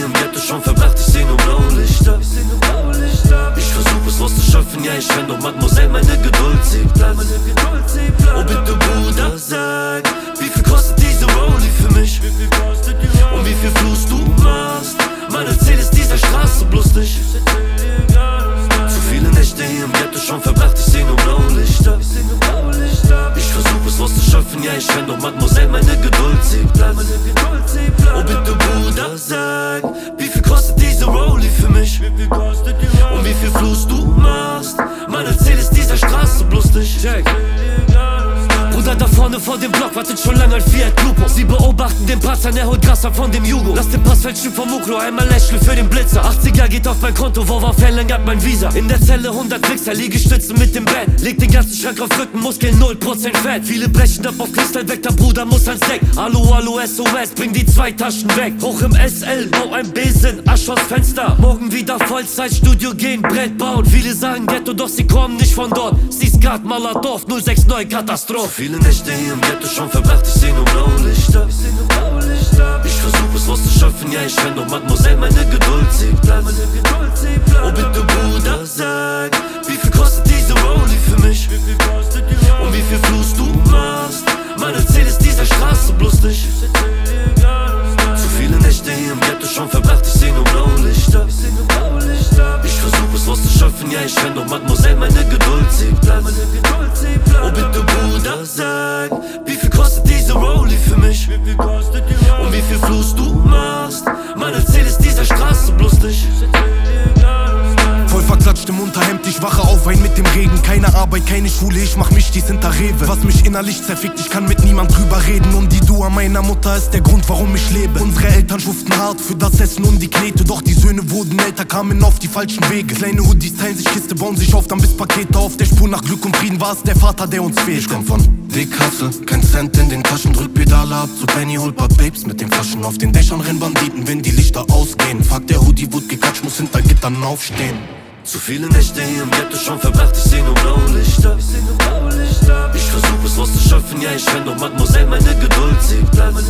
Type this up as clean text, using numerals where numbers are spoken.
hier im Ghetto schon verbracht, ich seh nur Blaulichter. Ich versuch es rauszuschöpfen, ja ich renn doch Mademoiselle, meine Geduld zieht Platz. Oh bitte Bruder, sag, wie viel kostet diese Rollie für mich? Und wie viel Fluss du machst? Man erzählt es dieser Straße bloß nicht. Zu viele Nächte hier im Ghetto schon verbracht, ich seh nur Blaulichter. Ich versuch es rauszuschöpfen, ja ich renn doch Mademoiselle, meine Geduld zieht Platz. Oh bitte Bruder, sag, wie viel kostet diese Rollie für mich? Und wie viel Fluss du machst? Man erzählt es dieser Straße bloß nicht. Bruder da vorne vor dem Block wartet schon lange ein Fiat Lupo. Sie beobachten den Patzer, er holt Gas ab von dem Jugo. Lass den Pass fälschen vom Muklo, einmal lächeln für den Blitzer. 80er geht auf mein Konto, Vorwurf verlängert mein Visa. In der Zelle 100 Wichser, Liegestützen mit dem Bett. Leg den ganzen Schrank auf Rücken, Muskeln 0% Fett. Viele brechen ab auf Kristall weg, der Bruder muss ans Deck. Hallo, hallo SOS, bring die 2 Taschen weg. Hoch im SL, bau ein Besen, Asch aus Fenster. Morgen wieder Vollzeitstudio gehen, Brett bauen. Viele sagen Ghetto, doch sie kommen nicht von dort. Siskat, Maladorf, 069, Katastrophe. Viele Nächte hier im Ghetto schon verbracht, ich seh nur Blaulichter. Ich versuch es rauszuschöpfen, ja ich renn doch Mademoiselle, meine Geduld zieht Platz. Oh bitte Bruder, sag, wie viel kostet diese Rollie für mich? Und wie viel Fluss du machst? Man erzählt es dieser Straße bloß nicht. Zu viele Nächte hier im Ghetto schon verbracht, ich seh nur Blaulichter. Ich versuch es rauszuschöpfen, ja ich renn doch Mademoiselle, meine Geduld zieht Platz. Oh bitte Bruder, sag, wie viel kostet diese Rollie für mich? Und wie viel Fluss du machst? Man erzählt es dieser Straße bloß nicht. Voll verklatscht im Unterhemd, ich wache auf, wein mit dem Regen. Keine Arbeit, keine Schule, ich mach mich dies hinter Rewe. Was mich innerlich zerfickt, ich kann mit niemand drüber reden. Und die Dua meiner Mutter ist der Grund, warum ich lebe. Unsere Eltern schuften hart für das Essen und die Knete. Doch die Söhne wurden älter, kamen auf die falschen Wege. Kleine Hoodies teilen sich Kiste, bauen sich auf, dann bis Pakete. Auf der Spur nach Glück und Frieden war es der Vater, der uns fehlt. Ich komm von Dick Hustle, kein Cent in den Taschen, drück Pedale ab zu Penny, hol paar Babes mit den Flaschen. Auf den Dächern rennen Banditen, wenn die Lichter ausgehen. Fuck, der Hoodie wurde gekatscht, muss hinter Gittern aufstehen. Zu viele Nächte hier im Ghetto schon verbracht, ich seh nur Blaulichter. Ich versuch es rauszuschöpfen, ja ich renn doch Mademoiselle, meine Geduld zieht Platz.